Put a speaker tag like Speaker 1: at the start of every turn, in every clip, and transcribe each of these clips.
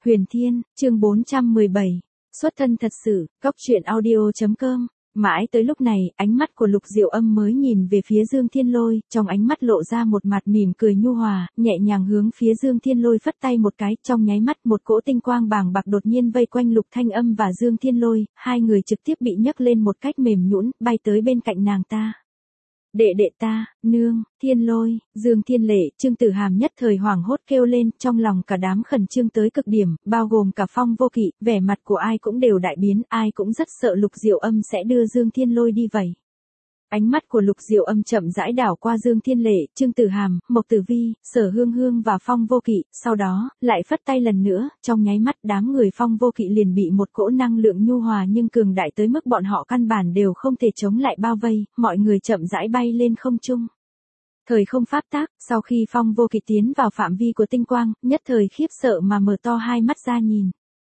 Speaker 1: Huyền Thiên, chương 417. Xuất thân thật sự, góc truyện audio.com. Mãi tới lúc này, ánh mắt của Lục Diệu Âm mới nhìn về phía Dương Thiên Lôi, trong ánh mắt lộ ra một mặt mỉm cười nhu hòa, nhẹ nhàng hướng phía Dương Thiên Lôi phất tay một cái, trong nháy mắt một cỗ tinh quang bàng bạc đột nhiên vây quanh Lục Thanh Âm và Dương Thiên Lôi, hai người trực tiếp bị nhấc lên một cách mềm nhũn, bay tới bên cạnh nàng ta. Đệ đệ ta, nương, Thiên Lôi, Dương Thiên Lệ, Trương Tử Hàm nhất thời hoảng hốt kêu lên, trong lòng cả đám khẩn trương tới cực điểm, bao gồm cả Phong Vô Kỵ, vẻ mặt của ai cũng đều đại biến, ai cũng rất sợ Lục Diệu Âm sẽ đưa Dương Thiên Lôi đi vậy. Ánh mắt của Lục Diệu Âm chậm rãi đảo qua Dương Thiên Lệ, Trương Tử Hàm, Mộc Tử Vi, Sở Hương Hương và Phong Vô Kỵ, sau đó, lại phất tay lần nữa, trong nháy mắt đám người Phong Vô Kỵ liền bị một cỗ năng lượng nhu hòa nhưng cường đại tới mức bọn họ căn bản đều không thể chống lại bao vây, mọi người chậm rãi bay lên không trung. Thời không pháp tác, sau khi Phong Vô Kỵ tiến vào phạm vi của tinh quang, nhất thời khiếp sợ mà mở to hai mắt ra nhìn.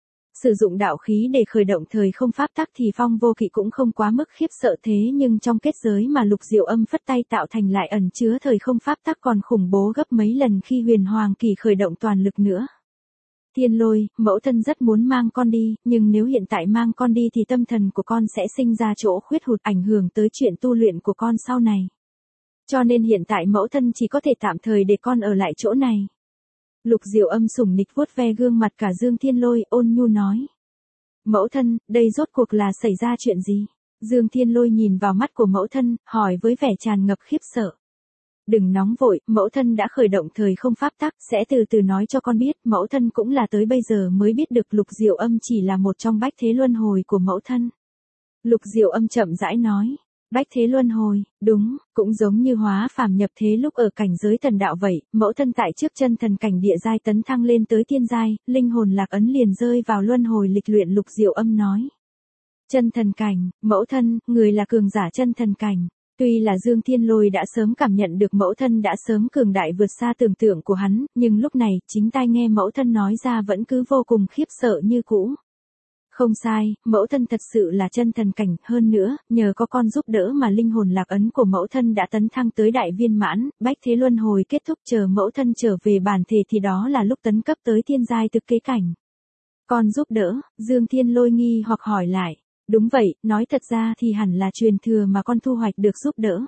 Speaker 1: Sử dụng đạo khí để khởi động thời không pháp tắc thì Phong Vô Kỵ cũng không quá mức khiếp sợ thế nhưng trong kết giới mà Lục Diệu Âm phất tay tạo thành lại ẩn chứa thời không pháp tắc còn khủng bố gấp mấy lần khi Huyền Hoàng Kỳ khởi động toàn lực nữa. Thiên Lôi, mẫu thân rất muốn mang con đi, nhưng nếu hiện tại mang con đi thì tâm thần của con sẽ sinh ra chỗ khuyết hụt ảnh hưởng tới chuyện tu luyện của con sau này. Cho nên hiện tại mẫu thân chỉ có thể tạm thời để con ở lại chỗ này. Lục Diệu Âm sủng nịch vuốt ve gương mặt cả Dương Thiên Lôi, ôn nhu nói. Mẫu thân, đây rốt cuộc là xảy ra chuyện gì? Dương Thiên Lôi nhìn vào mắt của mẫu thân, hỏi với vẻ tràn ngập khiếp sợ. Đừng nóng vội, mẫu thân đã khởi động thời không pháp tắc, sẽ từ từ nói cho con biết, mẫu thân cũng là tới bây giờ mới biết được Lục Diệu Âm chỉ là một trong bách thế luân hồi của mẫu thân. Lục Diệu Âm chậm rãi nói. Bách thế luân hồi, đúng, cũng giống như hóa phàm nhập thế lúc ở cảnh giới thần đạo vậy, mẫu thân tại trước chân thần cảnh địa giai tấn thăng lên tới tiên giai, linh hồn lạc ấn liền rơi vào luân hồi lịch luyện. Lục Diệu Âm nói. Chân thần cảnh, mẫu thân, người là cường giả chân thần cảnh. Tuy là Dương Thiên Lôi đã sớm cảm nhận được mẫu thân đã sớm cường đại vượt xa tưởng tượng của hắn, nhưng lúc này, chính tai nghe mẫu thân nói ra vẫn cứ vô cùng khiếp sợ như cũ. Không sai, mẫu thân thật sự là chân thần cảnh, hơn nữa, nhờ có con giúp đỡ mà linh hồn lạc ấn của mẫu thân đã tấn thăng tới đại viên mãn, bách thế luân hồi kết thúc chờ mẫu thân trở về bản thể thì đó là lúc tấn cấp tới thiên giai thực kế cảnh. Con giúp đỡ, Dương Thiên Lôi nghi hoặc hỏi lại. Đúng vậy, nói thật ra thì hẳn là truyền thừa mà con thu hoạch được giúp đỡ.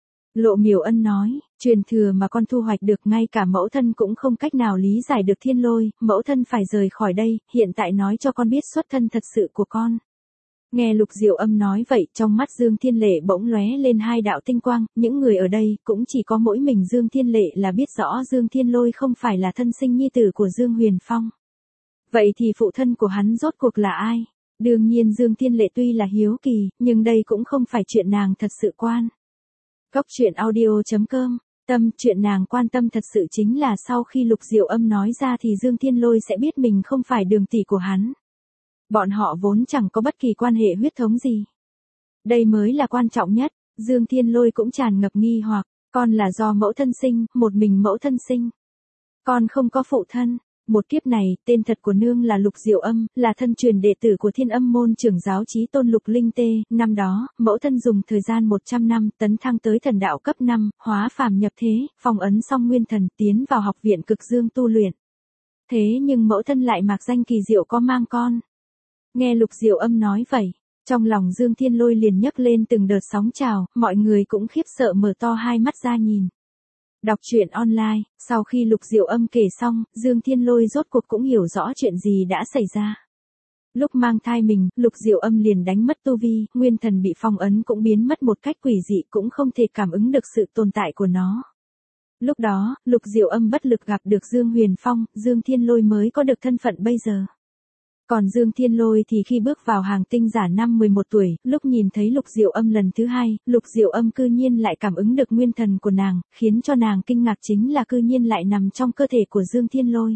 Speaker 1: Lộ Miểu Ân nói, truyền thừa mà con thu hoạch được ngay cả mẫu thân cũng không cách nào lý giải được. Thiên Lôi, mẫu thân phải rời khỏi đây, hiện tại nói cho con biết xuất thân thật sự của con. Nghe Lục Diệu Âm nói vậy, trong mắt Dương Thiên Lệ bỗng lóe lên hai đạo tinh quang, những người ở đây cũng chỉ có mỗi mình Dương Thiên Lệ là biết rõ Dương Thiên Lôi không phải là thân sinh nhi tử của Dương Huyền Phong. Vậy thì phụ thân của hắn rốt cuộc là ai? Đương nhiên Dương Thiên Lệ tuy là hiếu kỳ, nhưng đây cũng không phải chuyện nàng thật sự quan. Góc truyện audio.com, chuyện nàng quan tâm thật sự chính là sau khi Lục Diệu Âm nói ra thì Dương Thiên Lôi sẽ biết mình không phải đường tỷ của hắn. Bọn họ vốn chẳng có bất kỳ quan hệ huyết thống gì. Đây mới là quan trọng nhất, Dương Thiên Lôi cũng tràn ngập nghi hoặc, con là do mẫu thân sinh, một mình mẫu thân sinh. Con không có phụ thân. Một kiếp này, tên thật của nương là Lục Diệu Âm, là thân truyền đệ tử của Thiên Âm môn trưởng giáo Chí Tôn Lục Linh Tê, năm đó, mẫu thân dùng thời gian 100 năm tấn thăng tới thần đạo cấp 5, hóa phàm nhập thế, phong ấn xong nguyên thần, tiến vào học viện Cực Dương tu luyện. Thế nhưng mẫu thân lại mạc danh kỳ diệu có mang con. Nghe Lục Diệu Âm nói vậy, trong lòng Dương Thiên Lôi liền nhấc lên từng đợt sóng trào, mọi người cũng khiếp sợ mở to hai mắt ra nhìn. Đọc truyện online, sau khi Lục Diệu Âm kể xong, Dương Thiên Lôi rốt cuộc cũng hiểu rõ chuyện gì đã xảy ra. Lúc mang thai mình, Lục Diệu Âm liền đánh mất tu vi, nguyên thần bị phong ấn cũng biến mất một cách quỷ dị, cũng không thể cảm ứng được sự tồn tại của nó. Lúc đó, Lục Diệu Âm bất lực gặp được Dương Huyền Phong, Dương Thiên Lôi mới có được thân phận bây giờ. Còn Dương Thiên Lôi thì khi bước vào hàng tinh giả năm 11 tuổi, lúc nhìn thấy Lục Diệu Âm lần thứ hai, Lục Diệu Âm cư nhiên lại cảm ứng được nguyên thần của nàng, khiến cho nàng kinh ngạc chính là cư nhiên lại nằm trong cơ thể của Dương Thiên Lôi.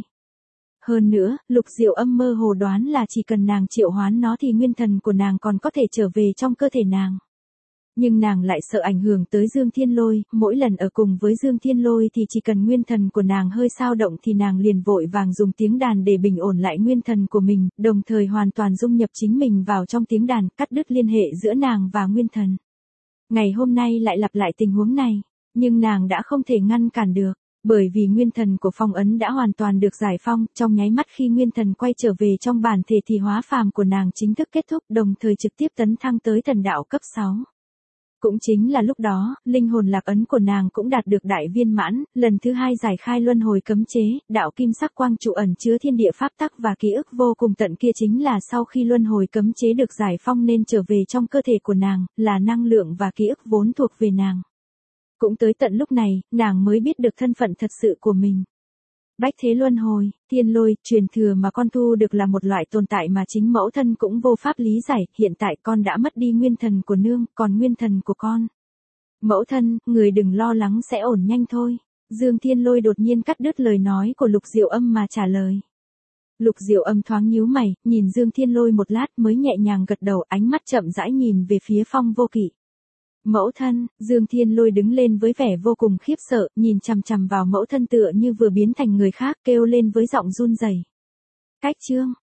Speaker 1: Hơn nữa, Lục Diệu Âm mơ hồ đoán là chỉ cần nàng triệu hoán nó thì nguyên thần của nàng còn có thể trở về trong cơ thể nàng. Nhưng nàng lại sợ ảnh hưởng tới Dương Thiên Lôi, mỗi lần ở cùng với Dương Thiên Lôi thì chỉ cần nguyên thần của nàng hơi dao động thì nàng liền vội vàng dùng tiếng đàn để bình ổn lại nguyên thần của mình, đồng thời hoàn toàn dung nhập chính mình vào trong tiếng đàn, cắt đứt liên hệ giữa nàng và nguyên thần. Ngày hôm nay lại lặp lại tình huống này, nhưng nàng đã không thể ngăn cản được. Bởi vì nguyên thần của phong ấn đã hoàn toàn được giải phong, trong nháy mắt khi nguyên thần quay trở về trong bản thể thì hóa phàm của nàng chính thức kết thúc, đồng thời trực tiếp tấn thăng tới thần đạo cấp 6. Cũng chính là lúc đó, linh hồn lạc ấn của nàng cũng đạt được đại viên mãn, lần thứ 2 giải khai luân hồi cấm chế, đạo kim sắc quang trụ ẩn chứa thiên địa pháp tắc và ký ức vô cùng tận kia chính là sau khi luân hồi cấm chế được giải phong nên trở về trong cơ thể của nàng, là năng lượng và ký ức vốn thuộc về nàng. Cũng tới tận lúc này, nàng mới biết được thân phận thật sự của mình. Bách thế luân hồi, thiên lôi, truyền thừa mà con thu được là một loại tồn tại mà chính mẫu thân cũng vô pháp lý giải, hiện tại con đã mất đi nguyên thần của nương, còn nguyên thần của con. Mẫu thân, người đừng lo lắng sẽ ổn nhanh thôi. Dương Thiên Lôi đột nhiên cắt đứt lời nói của Lục Diệu Âm mà trả lời. Lục Diệu Âm thoáng nhíu mày, nhìn Dương Thiên Lôi một lát mới nhẹ nhàng gật đầu, ánh mắt chậm rãi nhìn về phía Phong Vô Kỵ. Mẫu thân, Dương Thiên Lôi đứng lên với vẻ vô cùng khiếp sợ, nhìn chằm chằm vào mẫu thân tựa như vừa biến thành người khác, kêu lên với giọng run rẩy. Cách chương